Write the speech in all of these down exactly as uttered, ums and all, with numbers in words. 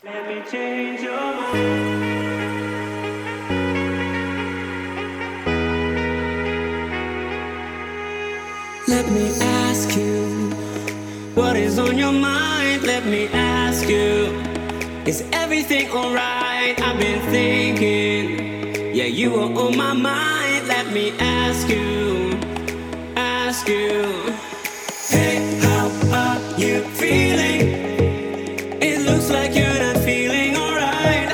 Let me change your mind. Let me ask you, what is on your mind? Let me ask you, is everything alright? I've been thinking, yeah, you are on my mind. Let me ask you, ask you, hey, how are you feeling? It looks like you're not feeling alright.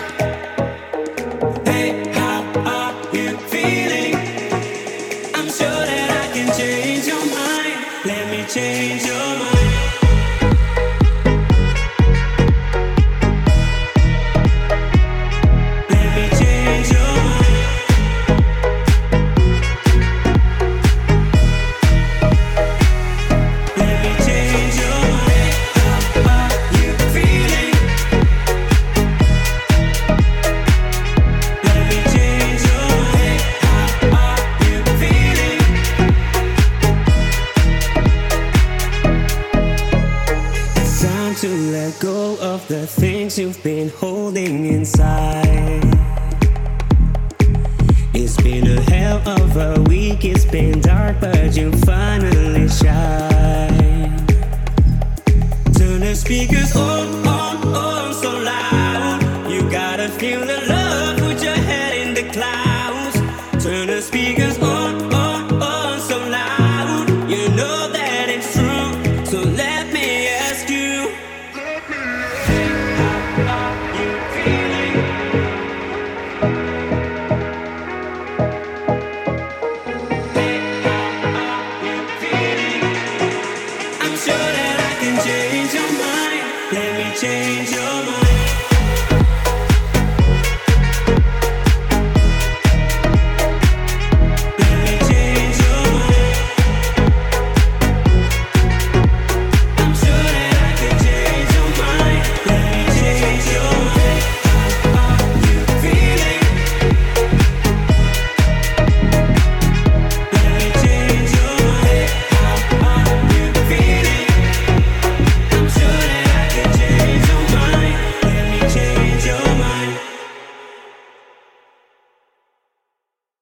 Hey, how are you feeling? I'm sure that I can change your mind. Let me change your mind. To let go of the things you've been holding inside. It's been a hell of a week, it's been dark, but you finally shine. Turn the speakers on.